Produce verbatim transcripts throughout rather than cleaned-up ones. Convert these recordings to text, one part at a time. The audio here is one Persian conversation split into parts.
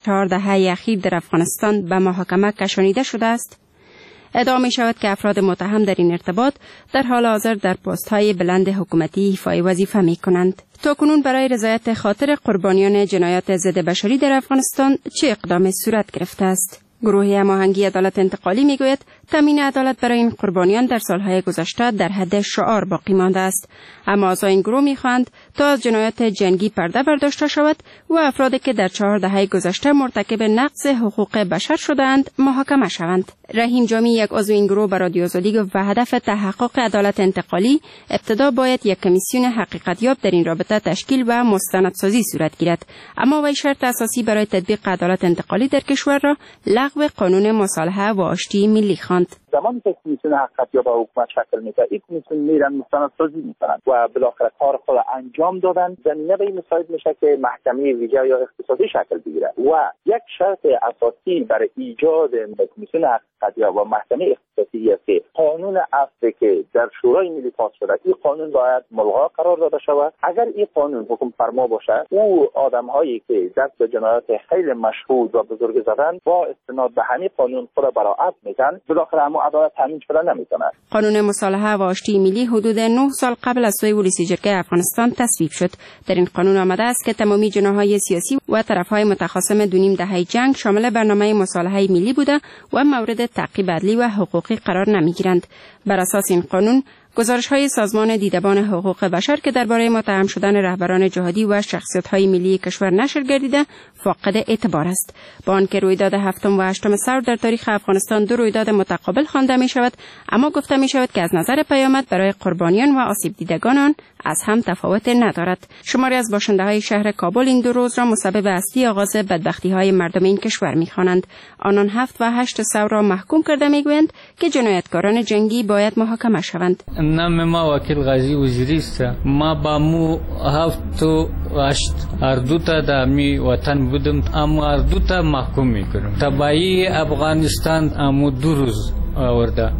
چهار دهه اخیر در افغانستان به محاکمه کشانیده شده است. ادعا می شود که افراد متهم در این ارتباط در حال حاضر در پست‌های بلند حکومتی ایفای وظیفه می کنند. تاکنون برای رضایت خاطر قربانیان جنایات ضد بشری در افغانستان چه اقدامی صورت گرفته است؟ گروه هماهنگی عدالت انتقالی می گوید تامین عدالت برای این قربانیان در سالهای گذشته در حد شعار باقی مانده است، اما اعضای این گروه می خواهند تا از جنایات جنگی پرده برداشته شود و افرادی که در چهار دهه گذشته مرتکب نقض حقوق بشر شدند محاکمه شوند. رحیم جامی، یک عضو این گروه، به رادیو آزادی گفت و هدف تحقق عدالت انتقالی ابتدا باید یک کمیسیون حقیقت یاب در این رابطه تشکیل و مستندسازی صورت گیرد، اما وی شرط اساسی برای تطبیق عدالت انتقالی در کشور را لغو قانون مصالحه و آشتی ملی خواند. زمانی که کمیسیون حقیقت یاب به حکومت شکل میده، این کمیسیون میرن مستندسازی میکنن و بالاخره کار خود انجام دادن، زمینه به این مساعد میشه که محکمه ویژه یا اختصاصی شکل بگیره و یک شرط اساسی برای ایجاد کمیسیون حقیقت یاب و محکمه اختصاصی است که قانون اصلی که در شورای ملی پاس شده، این قانون باید ملغا قرار داده شود. اگر این قانون حکم فرما باشه، او آدمهایی که دست به جنایات خیلی مشهود و بزرگ زدن با استناد به همین قانون خود براءت میگن، بالاخره اما عدالت تامین شده نمیتونه. قانون مصالحه و آشتی ملی حدود نه سال قبل از سوی رییس جرگه افغانستان تصویب شد. در این قانون آمده است که تمامی جناح‌های سیاسی و طرف‌های متخاصم دو نیم دهه جنگ شامل برنامه مصالحه ملی بوده و مورد تعقیب عدلی و حقوقی قرار نمیگیرند. بر اساس این قانون گزارش‌های سازمان دیدبان حقوق بشر که درباره متهم شدن رهبران جهادی و شخصیت‌های ملی کشور نشر گردیده فاقد اعتبار است. با آنکه رویداد هفتم و هشتم ثور در تاریخ افغانستان دو رویداد متقابل خوانده می‌شود، اما گفته می‌شود که از نظر پیامد برای قربانیان و آسیب دیدگان آن از هم تفاوت ندارد. شماری از باشنده‌های شهر کابل این دو روز را مسبب اصلی آغاز بدبختی‌های مردم این کشور می‌خوانند. آنان هفت و هشت ثور را محکوم کرده می‌گویند که جنایتکاران جنگی باید محاکمه شوند. نام ما وکیل غازی وزیری است. ما با مو هفت و هشت اردو تا د می وطن بودم، اما اردو تا محکوم می‌کنم. تبعی افغانستان امو دو روز آورده.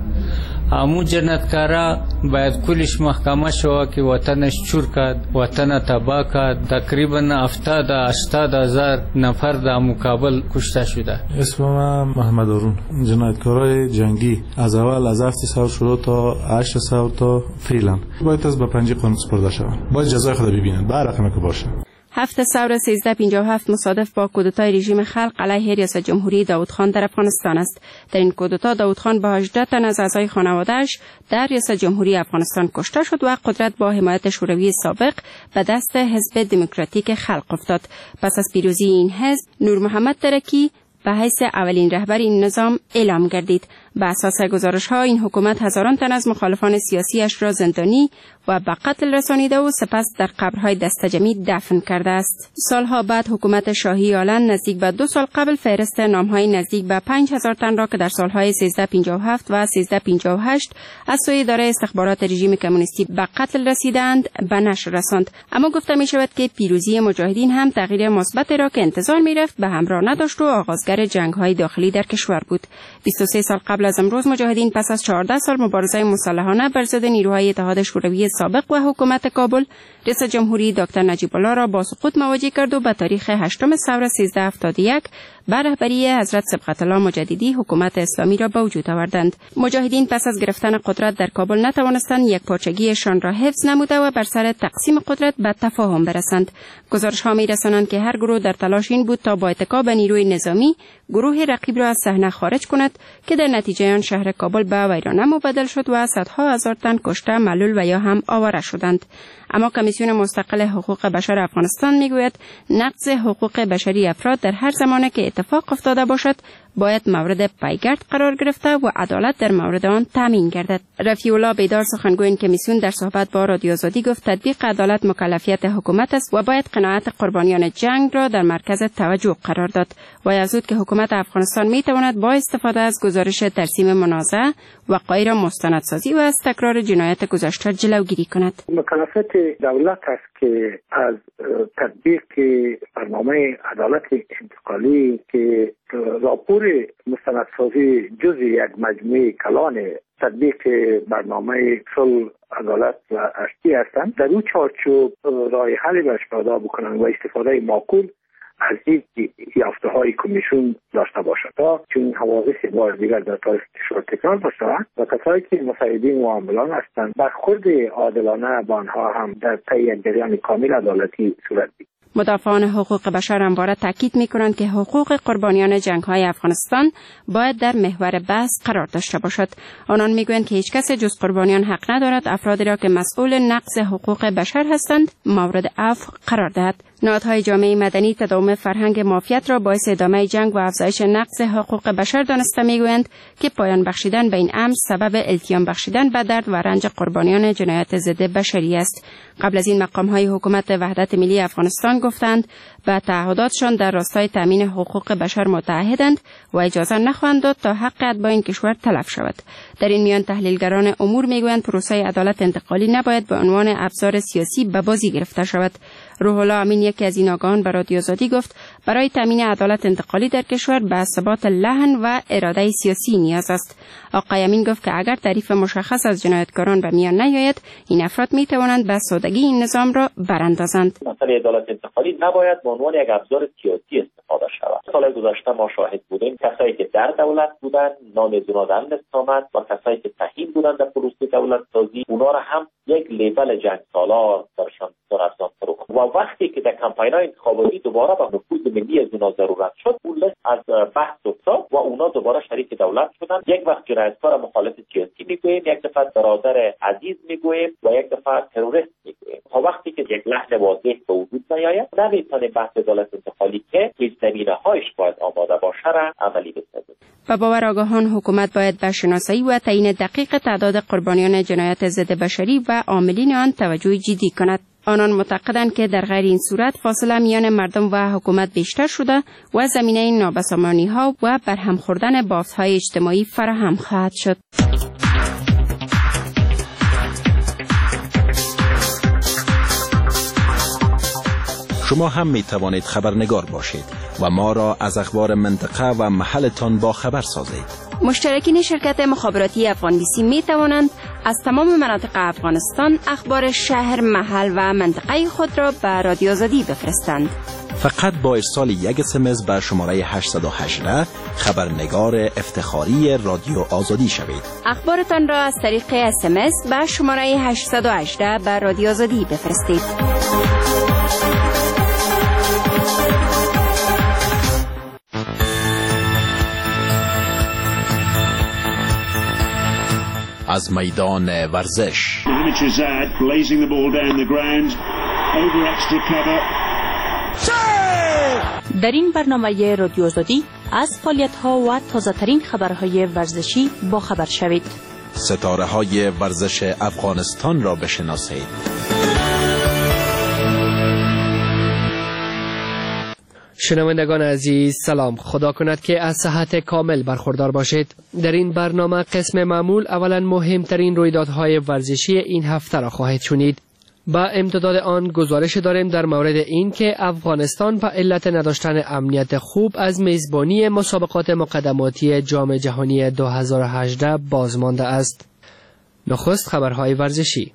امو جنایتکارا باید کلش محکمه شود که وطنش چور کرد، وطن تباه کرد. تقریبا هفتاد تا هشتاد هزار نفر در مقابل کشته شده. اسم من محمد هارون. جنایتکارای جنگی از اول از هفت ثور شروع تا هشت ثور تا فعلا باید از به پنجه قانون سپرده شوند. باید جزای خود ببینند به هر رقمی که باشه. هفت ثور سیزده پنجاه و هفت مصادف با کودتای رژیم خلق علیه ریاست جمهوری داود خان در افغانستان است. در این کودتا داود خان با هجده تن از اعضای خانواده‌اش در ریاست جمهوری افغانستان کشته شد و قدرت با حمایت شوروی سابق به دست حزب دموکراتیک خلق افتاد. پس از پیروزی این حزب، نور محمد ترکی به حیث اولین رهبر این نظام اعلام گردید. به اساس گزارش‌ها این حکومت هزاران تن از مخالفان سیاسیش را زندانی و به قتل رسانیده و سپس در قبرهای دستجمعی دفن کرده است. سالها بعد حکومت شاهی آلند نزدیک به دو سال قبل فهرست نام‌های نزدیک به پنج هزار تن را که در سالهای سیزده پنجاه و هفت و سیزده پنجاه و هشت از سوی اداره استخبارات رژیم کمونیستی به قتل رسیدند به نشر رساند. اما گفته می شود که پیروزی مجاهدین هم تغییر مثبتی را که انتظار می رفت به همراه نداشت و آغازگر جنگ‌های داخلی در کشور بود. بیست و سه سال قبل از امروز مجاهدین پس از چهارده سال مبارزه مسلحانه بر ضد نیروهای اتحاد شوروی سابق و حکومت کابل، رئیس جمهوری دکتر نجیب الله را با سقوط مواجه کرد و به تاریخ هشتم ثور سیزده هفتاد و یک به رهبری حضرت صبغت الله مجددی حکومت اسلامی را به وجود آوردند. مجاهدین پس از گرفتن قدرت در کابل نتوانستند یک پارچگیشان را حفظ نموده و بر سر تقسیم قدرت به تفاهم برسند. گزارش‌ها می‌رسانند که هر گروه در تلاش این بود تا با اتکا به نیروی نظامی گروه رقیب را از صحنه خارج کند که در نتیجه آن شهر کابل به ویرانه مبدل شد و صدها هزار تن کشته، معلول و یا هم آواره شدند. اما کمیسیون مستقل حقوق بشر افغانستان میگوید نقض حقوق بشری افراد در هر زمانه که اتفاق افتاده باشد باید مورد پیگرد قرار گرفته و عدالت در مورد آن تامین گردد. رفیع الله بیدار سخنگوی این کمیسیون در صحبت با رادیو آزادی گفت تطبیق عدالت مکلفیت حکومت است و باید قناعت قربانیان جنگ را در مرکز توجه قرار داد. و افزود که حکومت افغانستان می تواند با استفاده از گزارش ترسیم منازعه وقایع را مستندسازی و از تکرار جنایت گذشته جلوگیری کند. مکلفیت دولت است که از تطبیق برنامه عدالت انتقالی که راپور مستندسازی جزء یک مجموعه کلان تطبیق برنامه صلح، عدالت و آشتی هستند، در او چارچوب راه حلی برش پیدا بکنند و استفاده معقول از دید یافته های کمیسیون داشته باشد تا چون حوادث بار دیگر در تاریخ کشور تکرار بشود و کسایی که مساعدین و عاملان هستند برخورد عادلانه با آنها هم در طی یک جریان کامل عدالتی صورت بگیرد. مدافعان حقوق بشر همواره تاکید می‌کنند که حقوق قربانیان جنگ‌های افغانستان باید در محور بحث قرار داشته باشد. آنان می‌گویند که هیچ کس جز قربانیان حق ندارد افرادی را که مسئول نقض حقوق بشر هستند مورد عفو قرار دهد. نهادهای جامعه مدنی تداوم فرهنگ معافیت را باعث ادامه جنگ و افزایش نقض حقوق بشر دانسته می‌گویند که پایان بخشیدن به این امر سبب التیام بخشیدن به درد و رنج قربانیان جنایات ضد بشری است. قبل از این مقام‌های حکومت وحدت ملی افغانستان گفتند به تعهداتشان در راستای تامین حقوق بشر متعهدند و اجازه نخواهند داد تا حق اتباع این کشور تلف شود. در این میان تحلیلگران امور میگویند پروسه عدالت انتقالی نباید به عنوان ابزار سیاسی به بازی گرفته شود. روح الله امین یکی از این آگاهان به رادیو آزادی گفت برای تامین عدالت انتقالی در کشور به ثبات لحن و اراده سیاسی نیاز است. آقای امین گفت که اگر تعریف مشخص از جنایتکاران به میان نیاید این افراد می توانند به سادگی این نظام را براندازند. مسئله عدالت انتقالی نباید به عنوان یک ابزار سیاسی استفاده شود. سال گذشته ما شاهد بودیم کسایی که در دولت بودند نامزدودان استقامت و کسایی که تهیین بودند در پروسه دولت سازی اونا را هم یک لیبل جنگ سالار درشان ارزان فرو و وقتی که در کمپاین‌های انتخاباتی دوباره به نفوذ ملی از اونا ضرورت شد اون لست از بحث افتاد و اونا دوباره شریک دولت شدند. یک وقت جنایتکار مخالف سیاسی میگوییم، یک دفعه برادر عزیز میگوییم و یک دفعه تروریست میگوییم. تا وقتی که یک لحن واضح به وجود نیاید نمیتونه بحث عدالت انتقالی که پیش زمینه‌هاش باید آماده باشه را عملی بسازه. با باور آگاهان حکومت باید به شناسایی و تعیین دقیق تعداد قربانیان جنایات ضد بشری و عاملین آن توجه جدی کند. آنان معتقدند که در غیر این صورت فاصله میان مردم و حکومت بیشتر شده و زمینه نابسامانی‌ها و برهم خوردن بافت‌های اجتماعی فراهم خواهد شد. شما هم می توانید خبرنگار باشید و ما را از اخبار منطقه و محلتان با خبر سازید. مشترکین شرکت مخابراتی افغان بیسی می توانند از تمام مناطق افغانستان اخبار شهر، محل و منطقه خود را به رادیو آزادی بفرستند. فقط با ارسال یک اسمس به شماره هشت یک هشت خبرنگار افتخاری رادیو آزادی شوید. اخبارتان را از طریق اسمس به شماره هشت یک هشت به رادیو آزادی بفرستید. از میدان ورزش در این برنامه رادیو آزادی از فعالیت‌ها و تازه‌ترین خبرهای ورزشی با خبر شوید. ستاره‌های ورزش افغانستان را بشناسید. شنوندگان عزیز سلام، خدا کند که از صحت کامل برخوردار باشید. در این برنامه قسم معمول اولا مهمترین رویدادهای ورزشی این هفته را خواهید شنید. با امتداد آن گزارش داریم در مورد این که افغانستان به علت نداشتن امنیت خوب از میزبانی مسابقات مقدماتی جام جهانی دو هزار و هجده باز مانده است. نخست خبرهای ورزشی.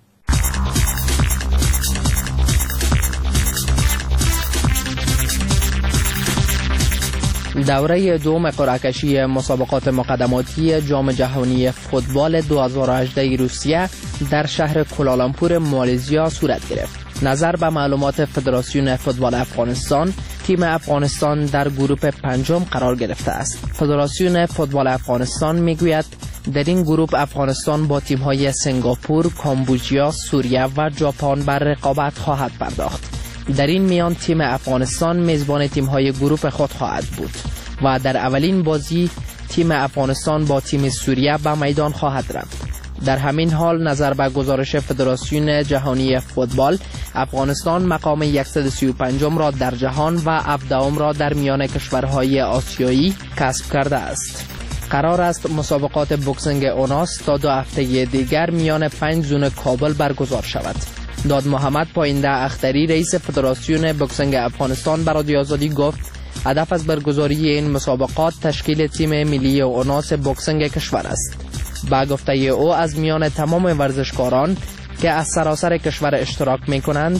دوره دوم قرعه کشی مسابقات مقدماتی جام جهانی فوتبال دو هزار و هجده روسیه در شهر کوالالامپور مالزیا صورت گرفت. نظر به معلومات فدراسیون فوتبال افغانستان، تیم افغانستان در گروه پنجم قرار گرفته است. فدراسیون فوتبال افغانستان میگوید در این گروه افغانستان با تیم‌های سنگاپور، کامبوجیا، سوریه و ژاپن بر رقابت خواهد پرداخت. در این میان تیم افغانستان میزبان تیم‌های گروه خود خواهد بود و در اولین بازی تیم افغانستان با تیم سوریه به میدان خواهد رفت. در همین حال نظر به گزارش فدراسیون جهانی فوتبال، افغانستان مقام صد و سی و پنجم را در جهان و هفدهم را در میان کشورهای آسیایی کسب کرده است. قرار است مسابقات بوکسینگ اوناس تا دو هفته دیگر میان پنج زون کابل برگزار شود. داد محمد پاینده اختری رئیس فدراسیون بوکسینگ افغانستان به رادیو آزادی گفت هدف از برگزاری این مسابقات تشکیل تیم ملی اوناس بوکسینگ کشور است. با گفته او از میان تمام ورزشکاران که از سراسر کشور اشتراک می کنند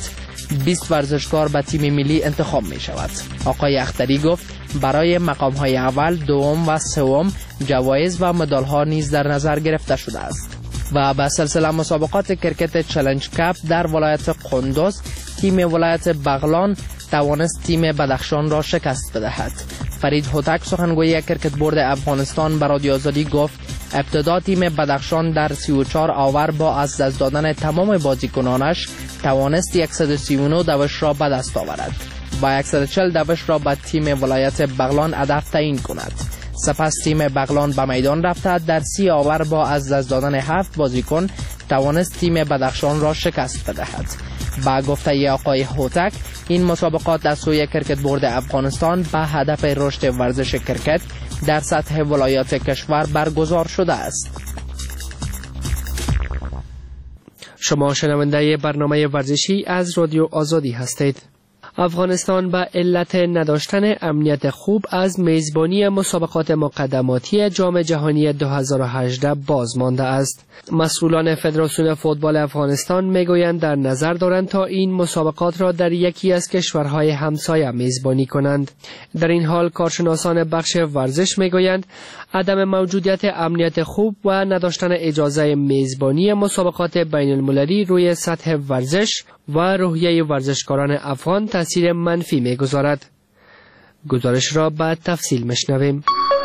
بیست ورزشکار به تیم ملی انتخاب می شود. آقای اختری گفت برای مقام های اول، دوم و سوم جوایز و مدال ها نیز در نظر گرفته شده است. و به سلسله مسابقات کرکت چالش کپ در ولایت قندوز، تیم ولایت بغلان توانست تیم بدخشان را شکست بدهد. فرید هوتک سخنگوی کرکت بورد افغانستان به رادیو آزادی گفت ابتدا تیم بدخشان در سی و چهار آور با از دست دادن تمام بازیکنانش توانست صد و سی و نه دوش را به دست آورد و صد و چهل دوش را به تیم ولایت بغلان هدف تعیین کند. سپس تیم بغلان به میدان رفته در سی آور با از دست دادن هفت بازیکن توانست تیم بدخشان را شکست بدهد. با گفته آقای هوتک این مسابقات از سوی کرکت بورد افغانستان به هدف رشد ورزش کرکت در سطح ولایات کشور برگزار شده است. شما شنونده برنامه ورزشی از رادیو آزادی هستید. افغانستان به علت نداشتن امنیت خوب از میزبانی مسابقات مقدماتی جام جهانی دو هزار و هجده باز مانده است. مسئولان فدراسیون فوتبال افغانستان میگویند در نظر دارند تا این مسابقات را در یکی از کشورهای همسایه میزبانی کنند. در این حال کارشناسان بخش ورزش میگویند عدم موجودیت امنیت خوب و نداشتن اجازه میزبانی مسابقات بین المللی روی سطح ورزش و روحیه ورزشکاران افغان تاثیر منفی می‌گذارد. گزارش را بعد تفصیل میشنویم.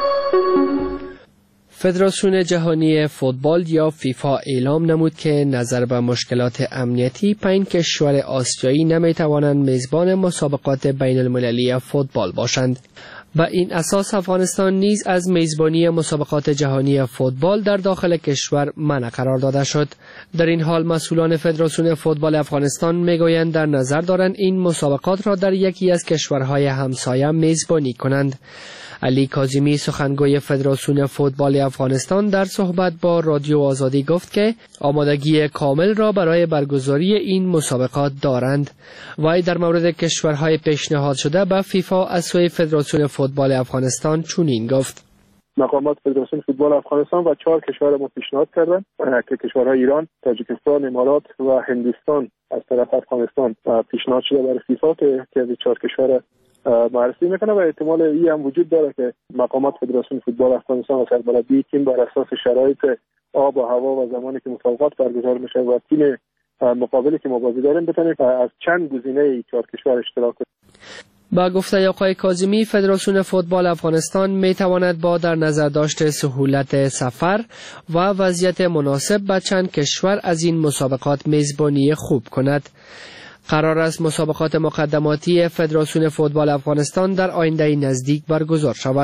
فدراسیون جهانی فوتبال یا فیفا اعلام نمود که نظر به مشکلات امنیتی پنج کشور آسیایی نمی‌توانند میزبان مسابقات بین المللی فوتبال باشند. با این اساس افغانستان نیز از میزبانی مسابقات جهانی فوتبال در داخل کشور منع قرار داده شد. در این حال مسئولان فدراسیون فوتبال افغانستان میگویند در نظر دارند این مسابقات را در یکی از کشورهای همسایه میزبانی کنند. علی کاظمی سخنگوی فدراسیون فوتبال افغانستان در صحبت با رادیو آزادی گفت که آمادگی کامل را برای برگزاری این مسابقات دارند. وی در مورد کشورهای پیشنهاد شده به فیفا از سوی فدراسیون فوتبال افغانستان چنین گفت: مقامات فدراسیون فوتبال افغانستان و چهار کشور ما پیشنهاد کردند که کشورهای ایران، تاجیکستان، امارات و هندوستان از طرف افغانستان پیشنهاد شده برای فیفا که از چهار کشور معرفی میکنه و احتمال ای هم وجود داره که مقامات فدراسیون فوتبال افغانستان و سرمربی تیم بر اساس شرایط آب و هوا و زمانی که مسابقات برگزار میشه و تیم مقابلی که ما بازی داریم بتونیم از چند گزینه چهار کشور اشتراک کنیم. با گفته آقای کاظمی فدراسیون فوتبال افغانستان می تواند با در نظر داشت سهولت سفر و وضعیت مناسب به چند کشور از این مسابقات میزبانی خوب کند. قرار است مسابقات مقدماتی فدراسیون فوتبال افغانستان در آینده نزدیک برگزار شود.